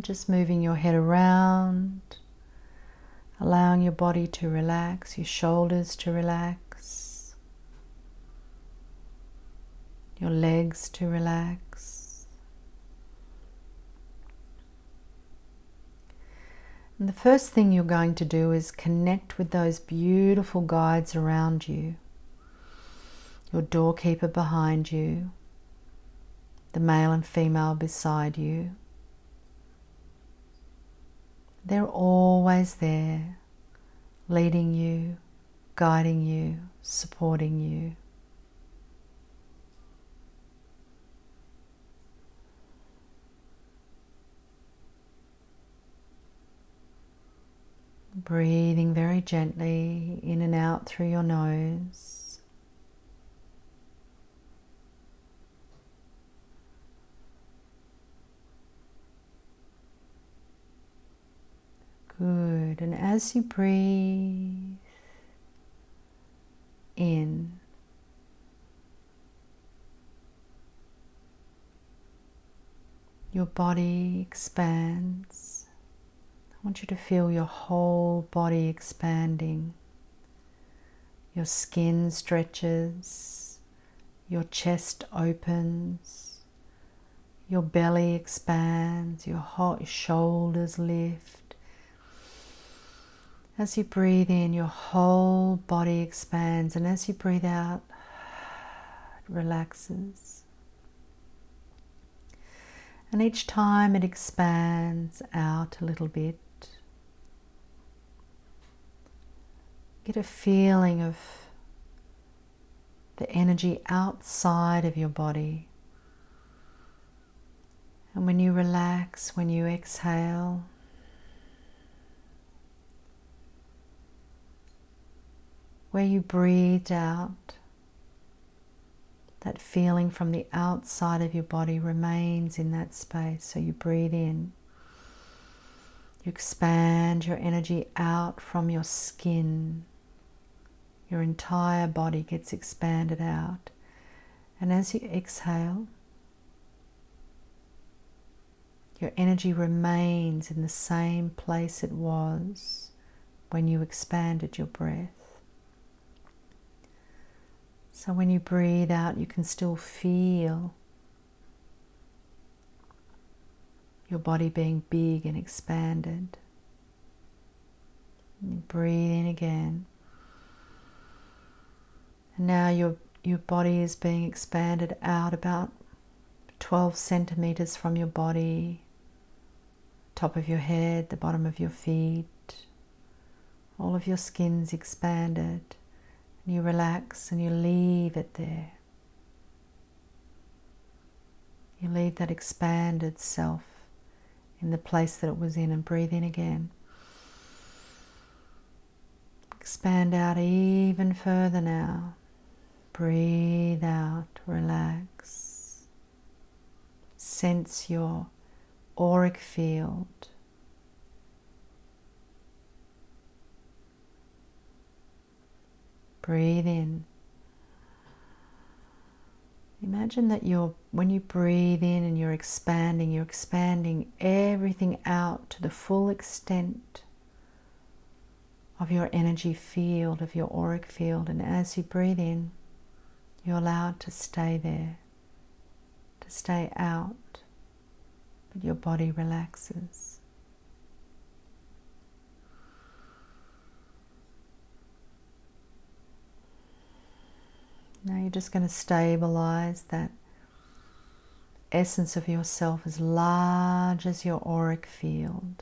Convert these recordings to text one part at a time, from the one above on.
just moving your head around, allowing your body to relax, your shoulders to relax, your legs to relax. And the first thing you're going to do is connect with those beautiful guides around you, your doorkeeper behind you, the male and female beside you. They're always there, leading you, guiding you, supporting you. Breathing very gently in and out through your nose. Good. And as you breathe in, your body expands. I want you to feel your whole body expanding. Your skin stretches, your chest opens, your belly expands, your shoulders lift. As you breathe in, your whole body expands, and as you breathe out, it relaxes. And each time it expands out a little bit, get a feeling of the energy outside of your body. And when you relax, when you exhale, where you breathed out, that feeling from the outside of your body remains in that space. So you breathe in, you expand your energy out from your skin. Your entire body gets expanded out. And as you exhale, your energy remains in the same place it was when you expanded your breath. So when you breathe out, you can still feel your body being big and expanded. And you breathe in again. And now your body is being expanded out about 12 centimeters from your body, top of your head, the bottom of your feet. All of your skin's expanded. You relax and you leave it there. You leave that expanded self in the place that it was in, and breathe in again. Expand out even further now. Breathe out, relax. Sense your auric field. Breathe in. Imagine that when you breathe in and you're expanding everything out to the full extent of your energy field, of your auric field. And as you breathe in, you're allowed to stay there, to stay out, but your body relaxes. Now you're just going to stabilize that essence of yourself as large as your auric field.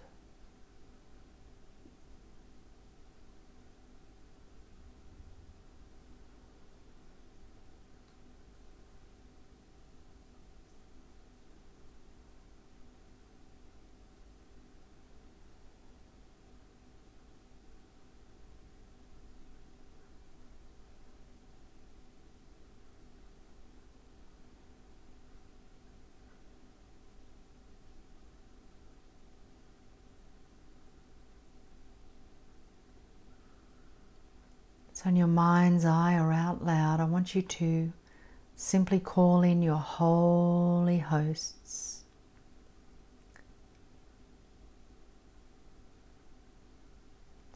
So in your mind's eye or out loud, I want you to simply call in your holy hosts.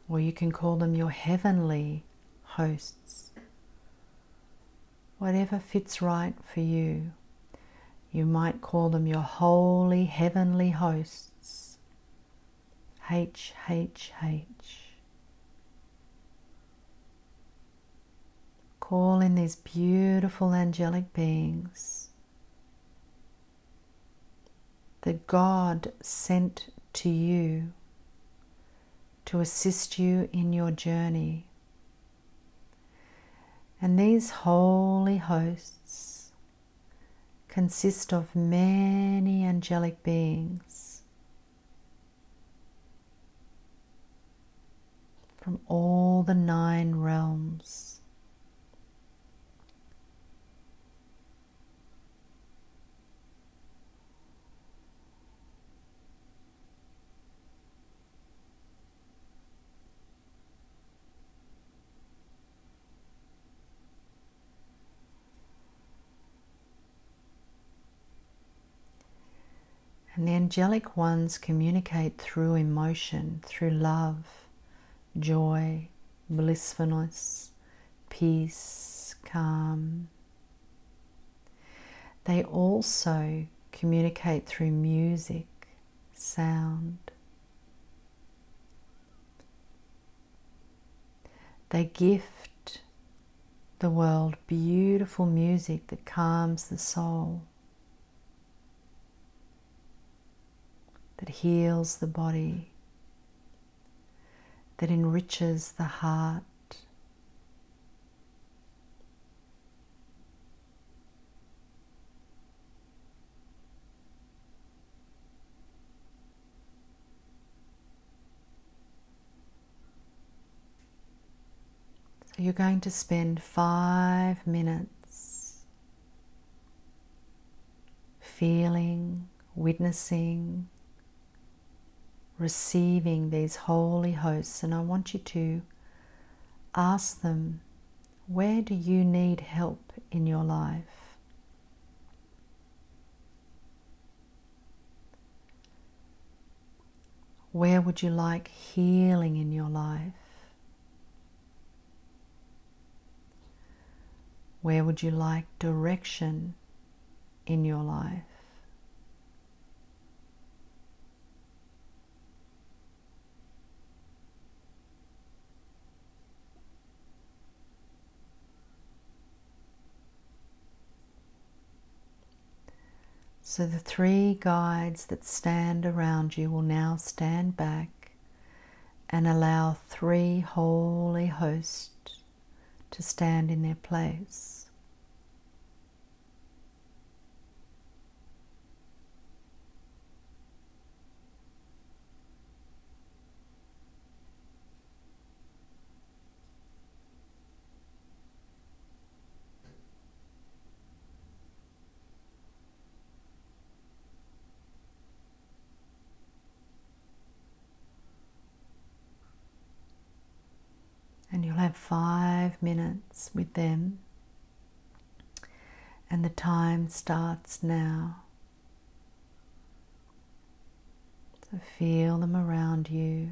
or you can call them your heavenly hosts. Whatever fits right for you. You might call them your holy heavenly hosts. HHH. Call in these beautiful angelic beings that God sent to you to assist you in your journey. And these holy hosts consist of many angelic beings from all the 9 realms. And the angelic ones communicate through emotion, through love, joy, blissfulness, peace, calm. They also communicate through music, sound. They gift the world beautiful music that calms the soul, that heals the body, that enriches the heart. So you're going to spend 5 minutes feeling, witnessing, receiving these holy hosts, and I want you to ask them, where do you need help in your life? Where would you like healing in your life? Where would you like direction in your life? So the 3 guides that stand around you will now stand back and allow 3 holy hosts to stand in their place. And you'll have 5 minutes with them, and the time starts now. So feel them around you.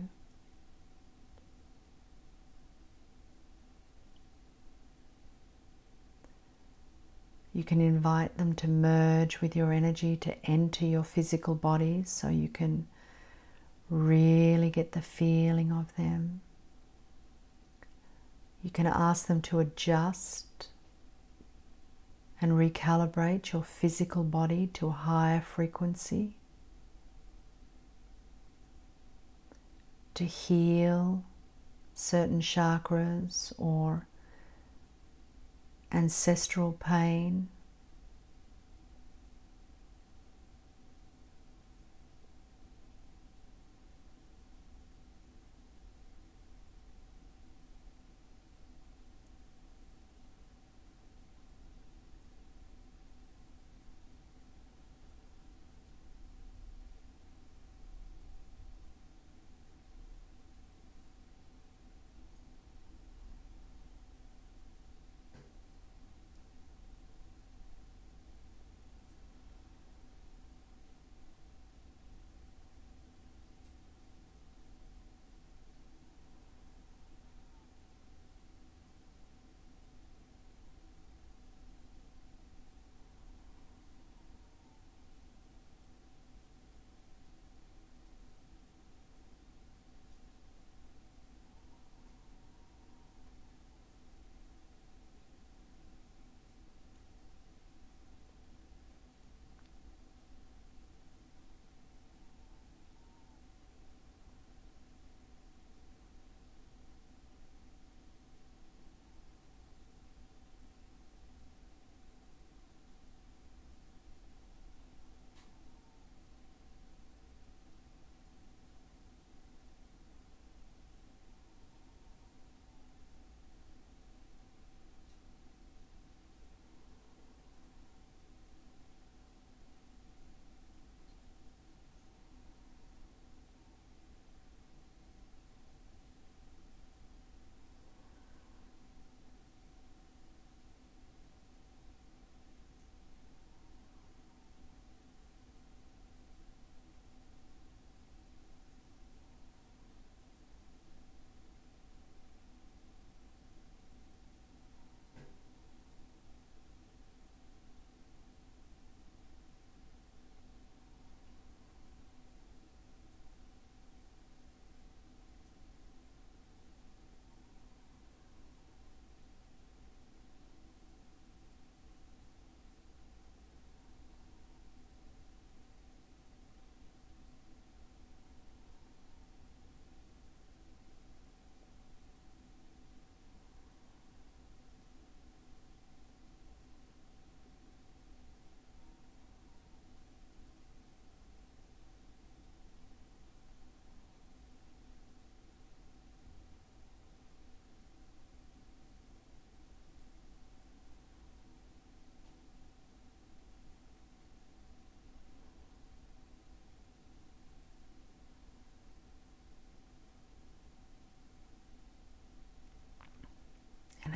You can invite them to merge with your energy, to enter your physical body, so you can really get the feeling of them. You can ask them to adjust and recalibrate your physical body to a higher frequency, to heal certain chakras or ancestral pain.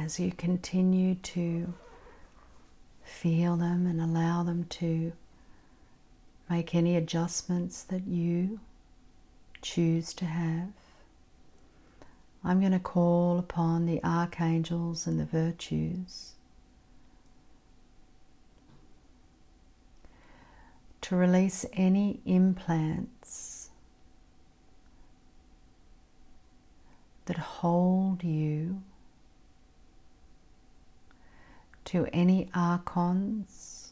as you continue to feel them and allow them to make any adjustments that you choose to have, I'm going to call upon the archangels and the virtues to release any implants that hold you to any archons,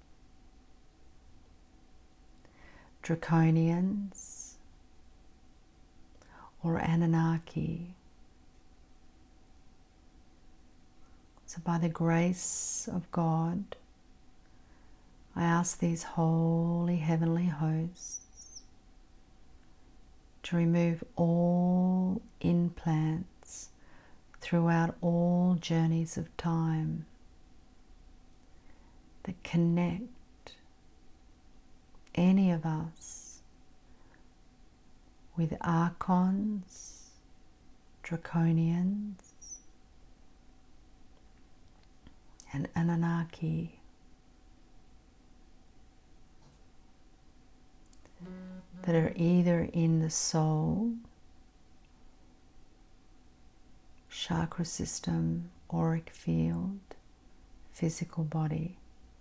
draconians, or Anunnaki. So by the grace of God, I ask these holy heavenly hosts to remove all implants throughout all journeys of time that connect any of us with archons, draconians, and Anunnaki. That are either in the soul, chakra system, auric field, physical body.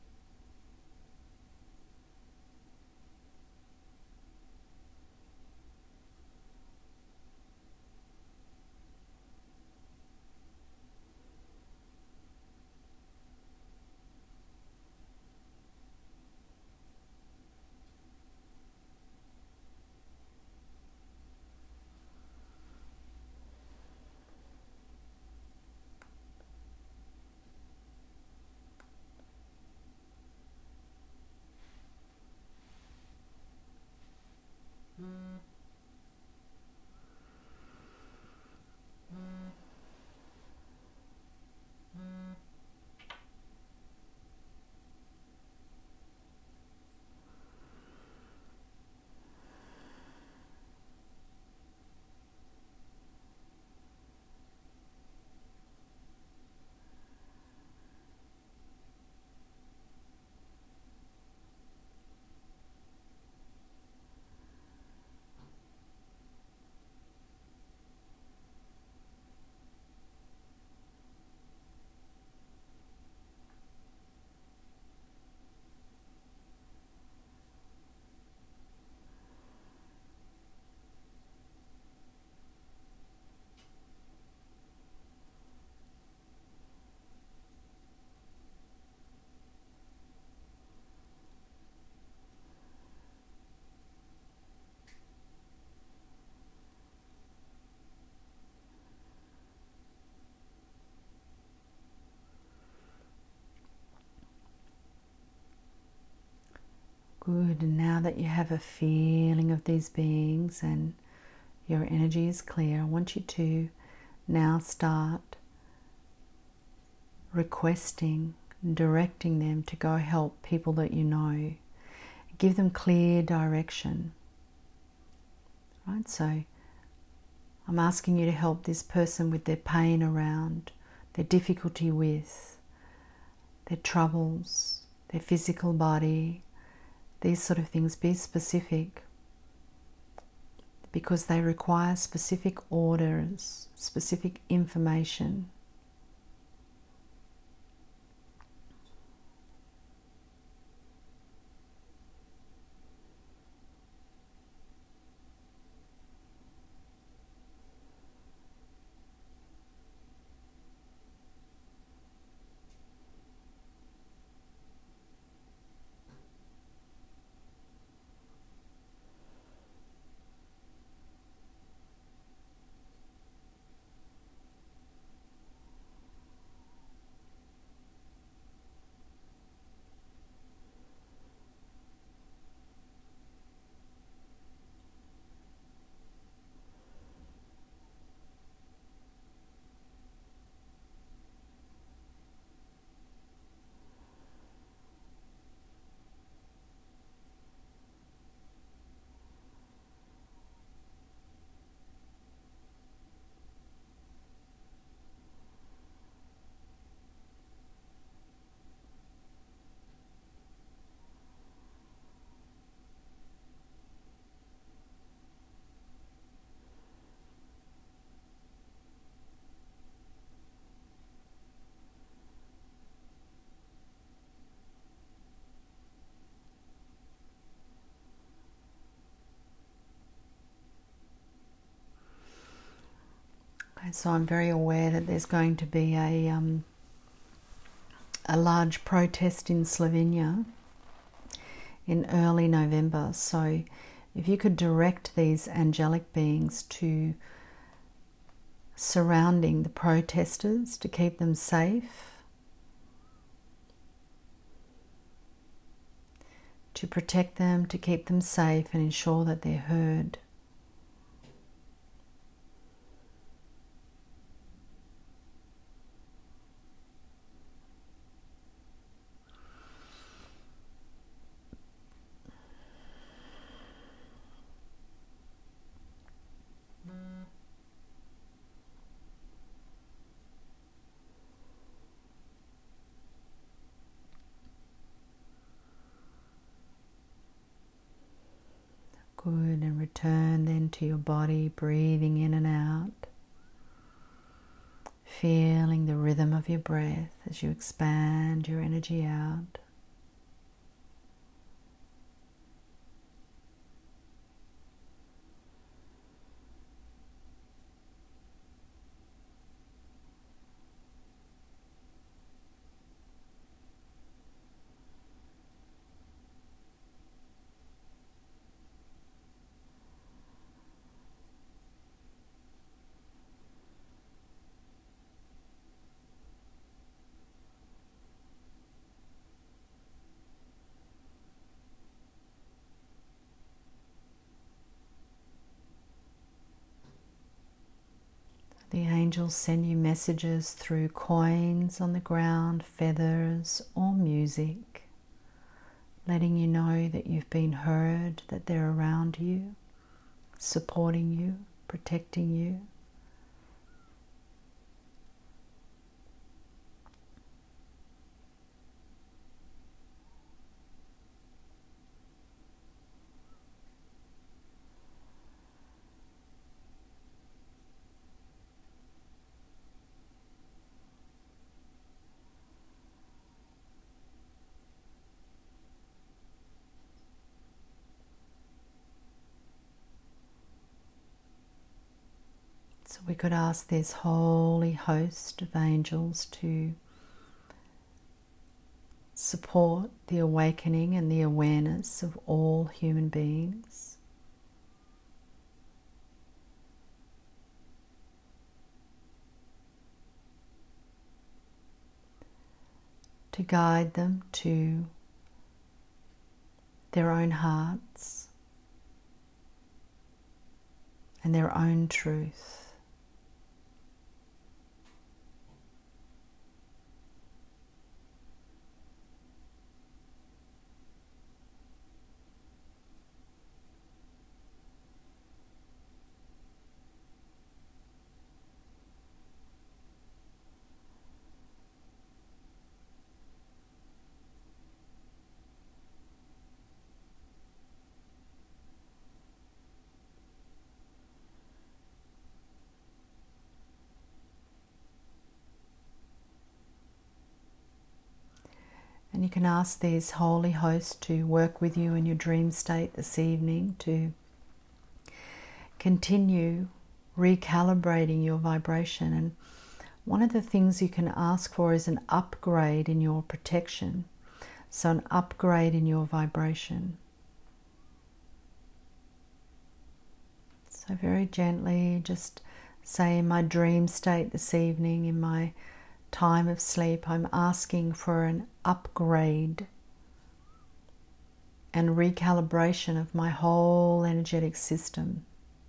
Good, and now that you have a feeling of these beings and your energy is clear, I want you to now start requesting, directing them to go help people that you know. Give them clear direction. Right? So I'm asking you to help this person with their pain around, their difficulty with, their troubles, their physical body, these sort of things. Be specific, because they require specific orders, specific information. So I'm very aware that there's going to be a large protest in Slovenia in early November. So if you could direct these angelic beings to surrounding the protesters to keep them safe, to protect them, to keep them safe and ensure that they're heard. Good, and return then to your body, breathing in and out, feeling the rhythm of your breath as you expand your energy out. The angels send you messages through coins on the ground, feathers, or music, letting you know that you've been heard, that they're around you, supporting you, protecting you. So we could ask this holy host of angels to support the awakening and the awareness of all human beings. To guide them to their own hearts and their own truth. And you can ask these holy hosts to work with you in your dream state this evening to continue recalibrating your vibration. And one of the things you can ask for is an upgrade in your protection, so an upgrade in your vibration. So very gently just say, in my dream state this evening, in my time of sleep, I'm asking for an upgrade and recalibration of my whole energetic system.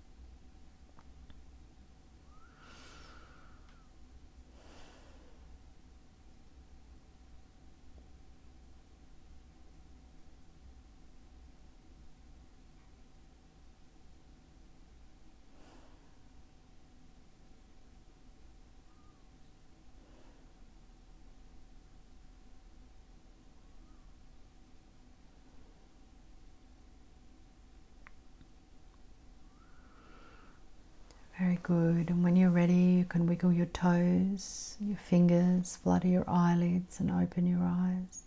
Very good. And when you're ready, you can wiggle your toes, your fingers, flutter your eyelids and open your eyes.